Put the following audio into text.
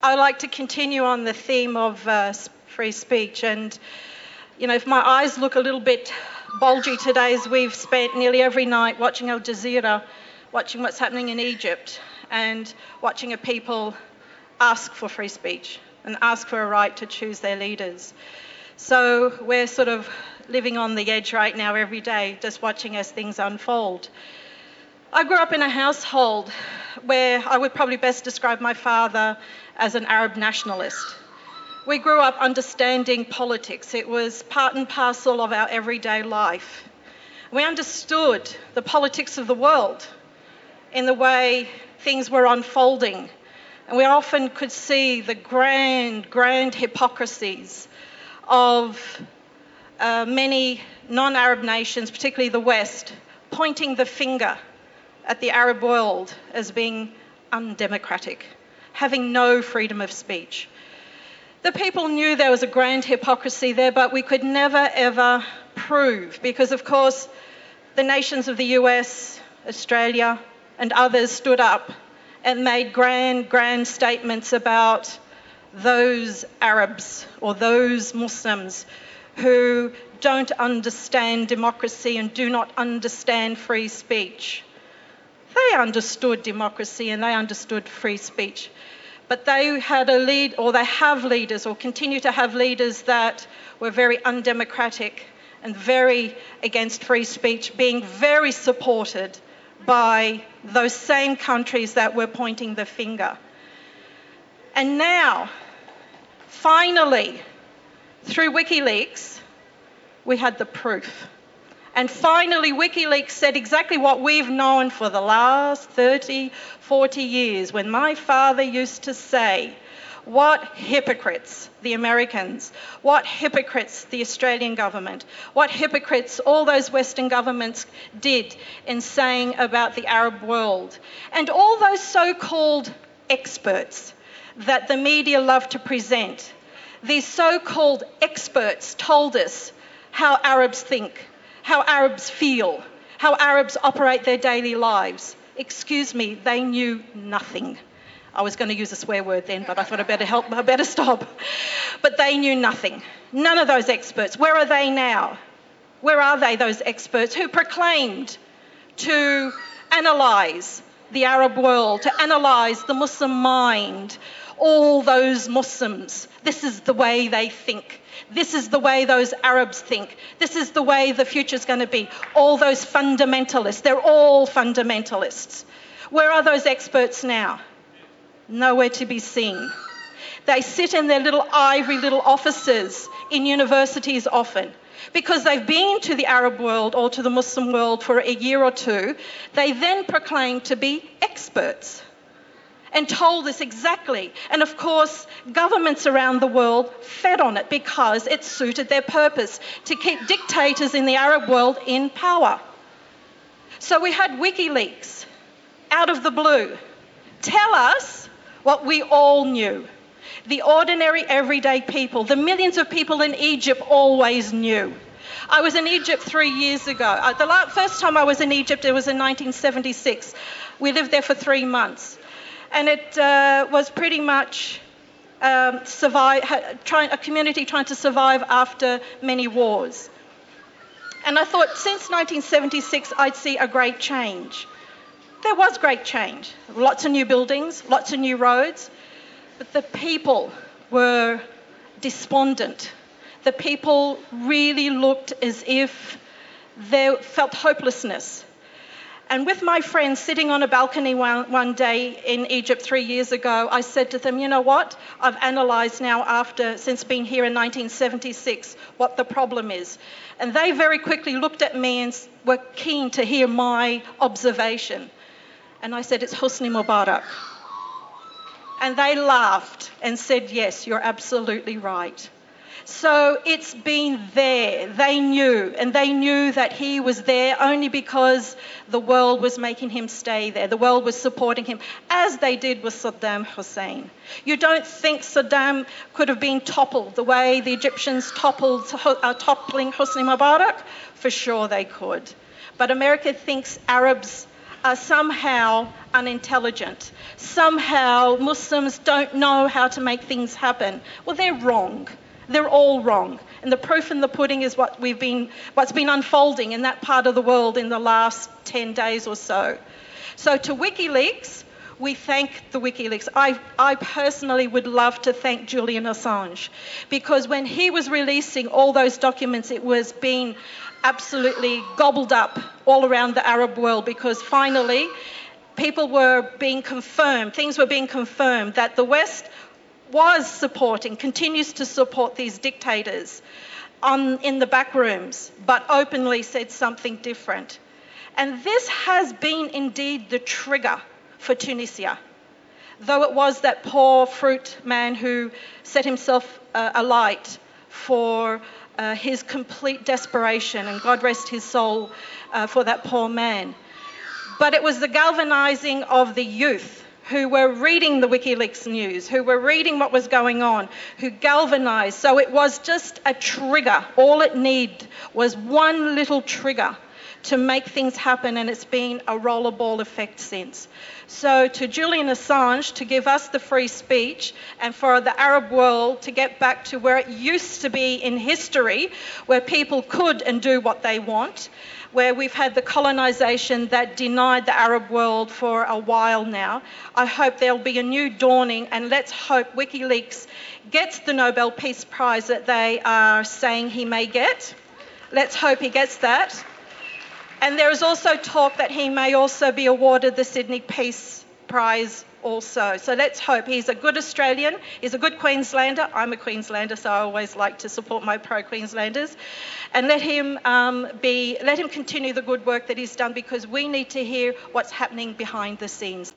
I would like to continue on the theme of free speech. And, if my eyes look a little bit bulgy today, as we've spent nearly every night watching Al Jazeera, watching what's happening in Egypt, and watching a people ask for free speech and ask for a right to choose their leaders. So we're sort of living on the edge right now every day, just watching as things unfold. I grew up in a household where I would probably best describe my father as an Arab nationalist. We grew up understanding politics. It was part and parcel of our everyday life. We understood the politics of the world in the way things were unfolding. And we often could see the grand hypocrisies of many non-Arab nations, particularly the West, pointing the finger at the Arab world as being undemocratic, having no freedom of speech. The people knew there was a grand hypocrisy there, but we could never, ever prove, because, of course, the nations of the US, Australia, and others stood up and made grand statements about those Arabs or those Muslims who don't understand democracy and do not understand free speech. They understood democracy and they understood free speech, but they had they have leaders or continue to have leaders that were very undemocratic and very against free speech, being very supported by those same countries that were pointing the finger. And now, finally, through WikiLeaks, we had the proof. And finally, WikiLeaks said exactly what we've known for the last 30, 40 years, when my father used to say, what hypocrites the Americans, what hypocrites the Australian government, what hypocrites all those Western governments did in saying about the Arab world. And all those so-called experts that the media love to present, these so-called experts told us how Arabs think, how Arabs feel, how Arabs operate their daily lives. Excuse me, they knew nothing. I was going to use a swear word then, but I thought I better stop. But they knew nothing. None of those experts. Where are they now? Where are they, those experts who proclaimed to analyse the Arab world, to analyse the Muslim mind, all those Muslims? This is the way they think. This is the way those Arabs think. This is the way the future's going to be. All those fundamentalists, they're all fundamentalists. Where are those experts now? Nowhere to be seen. They sit in their little ivory little offices in universities often, because they've been to the Arab world or to the Muslim world for a year or two. They then proclaim to be experts and told us exactly. And of course, governments around the world fed on it because it suited their purpose to keep dictators in the Arab world in power. So we had WikiLeaks out of the blue tell us what we all knew. The ordinary, everyday people, the millions of people in Egypt always knew. I was in Egypt 3 years ago. The first time I was in Egypt, it was in 1976. We lived there for 3 months. And it was pretty much a community trying to survive after many wars. And I thought, since 1976, I'd see a great change. There was great change. Lots of new buildings, lots of new roads. But the people were despondent. The people really looked as if they felt hopelessness. And with my friends sitting on a balcony one day in Egypt 3 years ago, I said to them, you know what? I've analysed now since being here in 1976, what the problem is. And they very quickly looked at me and were keen to hear my observation. And I said, it's Hosni Mubarak. And they laughed and said, yes, you're absolutely right. So it's been there. They knew, and they knew that he was there only because the world was making him stay there. The world was supporting him, as they did with Saddam Hussein. You don't think Saddam could have been toppled the way the Egyptians toppling Hosni Mubarak? For sure they could. But America thinks Arabs are somehow unintelligent. Somehow Muslims don't know how to make things happen. Well, they're wrong. They're all wrong. And the proof in the pudding is what's been unfolding in that part of the world in the last 10 days or so. So to WikiLeaks, we thank the WikiLeaks. I personally would love to thank Julian Assange, because when he was releasing all those documents, it was being absolutely gobbled up all around the Arab world, because finally people were being confirmed, things were being confirmed that the West was supporting, continues to support these dictators in the back rooms, but openly said something different. And this has been indeed the trigger for Tunisia. Though it was that poor fruit man who set himself alight for his complete desperation, and God rest his soul for that poor man. But it was the galvanizing of the youth who were reading the WikiLeaks news, who were reading what was going on, who galvanized. So it was just a trigger. All it needed was one little trigger to make things happen, and it's been a rollerball effect since. So to Julian Assange to give us the free speech, and for the Arab world to get back to where it used to be in history, where people could and do what they want, where we've had the colonisation that denied the Arab world for a while now. I hope there'll be a new dawning, and let's hope WikiLeaks gets the Nobel Peace Prize that they are saying he may get. Let's hope he gets that. And there is also talk that he may also be awarded the Sydney Peace Prize also. So let's hope. He's a good Australian. He's a good Queenslander. I'm a Queenslander, so I always like to support my pro-Queenslanders. And let him continue the good work that he's done, because we need to hear what's happening behind the scenes.